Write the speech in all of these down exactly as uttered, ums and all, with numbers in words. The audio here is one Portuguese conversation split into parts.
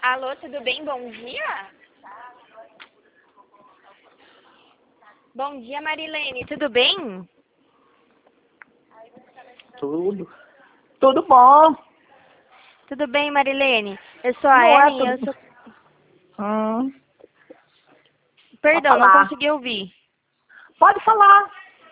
Alô, tudo bem? Bom dia? Bom dia, Marilene. Tudo bem? Tudo. Tudo bom. Tudo bem, Marilene? Eu sou a Não é Ellen, eu tudo. sou... Hum, pode Perdão, não falar. consegui ouvir. Pode falar.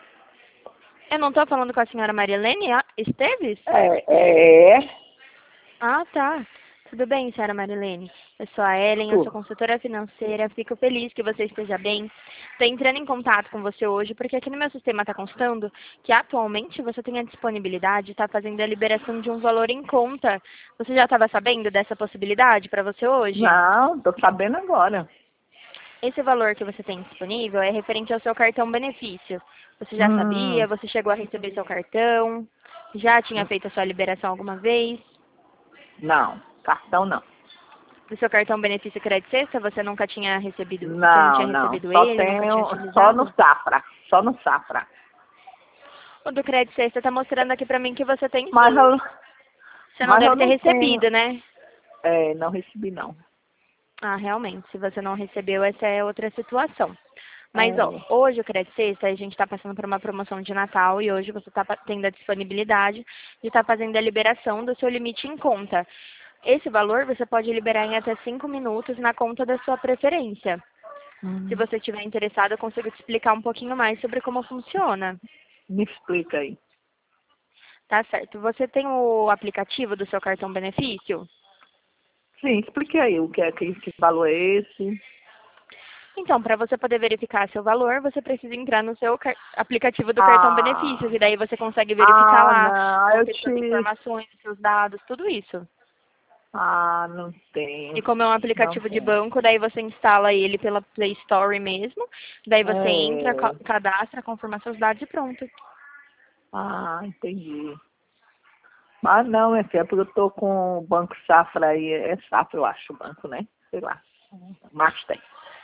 Eu não estou falando com a senhora Marilene ah, Esteves? É, é. Ah, tá. Tudo bem, senhora Marilene. Eu sou a Ellen, eu sou Tudo. consultora financeira. Fico feliz que você esteja bem. Estou entrando em contato com você hoje porque aqui no meu sistema está constando que atualmente você tem a disponibilidade de estar fazendo a liberação de um valor em conta. Você já estava sabendo dessa possibilidade para você hoje? Não, tô sabendo agora. Esse valor que você tem disponível é referente ao seu cartão benefício. Você já Hum, sabia? Você chegou a receber seu cartão? Já tinha feito a sua liberação alguma vez? não, cartão não. Do seu cartão benefício crédito sexta, você nunca tinha recebido, você não Não, tinha não. recebido Só ele, nunca tinha tenho, só no utilizado? Safra. Só no Safra. O do crédito sexta tá mostrando aqui pra mim que você tem Mas sim. eu, Você não mas deve eu ter não tenho. recebido, né? É, não recebi não. Ah, realmente, se você não recebeu, essa é outra situação. Mas, ó, É, hoje o Crédito Sexta, a gente está passando por uma promoção de Natal e hoje você está tendo a disponibilidade de estar fazendo a liberação do seu limite em conta. Esse valor você pode liberar em até cinco minutos na conta da sua preferência. Se hum, você estiver interessado, eu consigo te explicar um pouquinho mais sobre como funciona. me explica aí. Tá certo. Você tem o aplicativo do seu cartão benefício? Sim, explique aí o que é que, que valor é esse. Então, para você poder verificar seu valor, você precisa entrar no seu car- aplicativo do cartão benefícios Ah, e daí você consegue verificar ah, lá, não, eu colocar suas te. informações, seus dados, tudo isso. Ah, não E tenho. como é um Não aplicativo de tenho. banco, daí você instala ele pela Play Store mesmo, daí você entra, ca- É. cadastra, confirma seus dados e pronto. Ah, entendi. Mas não, minha filha, porque eu tô com o Banco Safra aí. É Safra, eu acho, o banco, né? Sei lá. Master.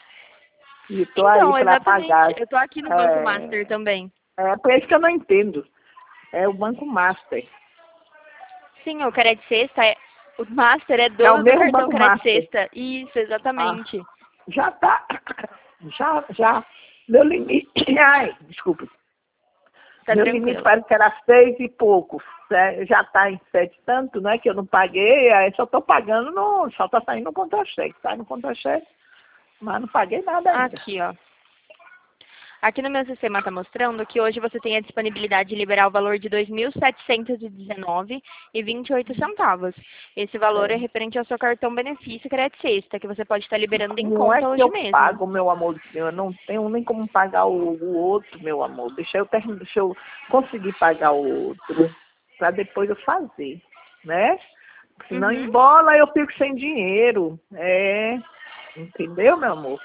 E tô aí Então, para exatamente. pagar. Eu tô aqui no Banco É, Master também. é por isso que eu não entendo. É o Banco Master. Sim, o Crédito Sexta é... O Master é É o dono do mesmo cartão Banco Crédito Master. Sexta. Isso, Ah, exatamente. já tá. Já, já. Meu limite. Ai, desculpa. Tá Meu limite tranquilo. parece que era seis e pouco. Sé- Já está em sete e tanto, né? Que eu não paguei, aí só estou pagando, no, só está saindo no contra-cheque. Sai no contra-cheque, mas não paguei nada ainda. Aqui, ó. Aqui no meu sistema está mostrando que hoje você tem a disponibilidade de liberar o valor de dois mil setecentos e dezenove reais e vinte e oito centavos. Esse valor é É. referente ao seu cartão benefício crédito sexta, que você pode estar liberando em Como é conta que hoje eu mesmo. pago, meu amor? Eu não tenho nem como pagar o, o outro, meu amor. Deixa eu, terminar, deixa eu conseguir pagar o outro, para depois eu fazer, né? Senão Uhum. embola eu fico sem dinheiro. É, entendeu, meu amor?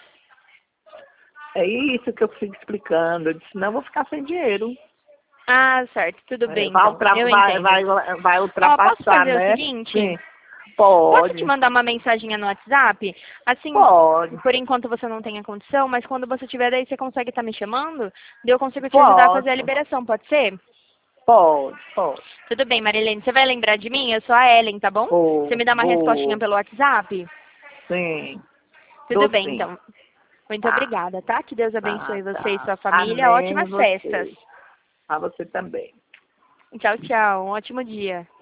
É isso que eu fico explicando. Eu disse, não, eu vou ficar sem dinheiro. Ah, certo. Tudo É, bem, vai, então. ultra, Eu vai, entendo. vai, vai Ó, posso ultrapassar, fazer o né? seguinte? Sim, Posso te pode, mandar uma mensaginha no WhatsApp? Assim, pode, por enquanto você não tem a condição, mas quando você tiver daí, você consegue estar me chamando? Daí eu consigo te ajudar a fazer a posso, liberação, pode ser? pode, pode. Tudo bem, Marilene. Você vai lembrar de mim? Eu sou a Ellen, tá bom? Você Vou, me dá uma respostinha vou, pelo WhatsApp? sim, Tudo dou bem, sim. então. Muito Tá, obrigada, tá? Que Deus tá, abençoe você e tá. sua família. Amém, Ótimas festas. você. A você também. Tchau, tchau. Um ótimo dia.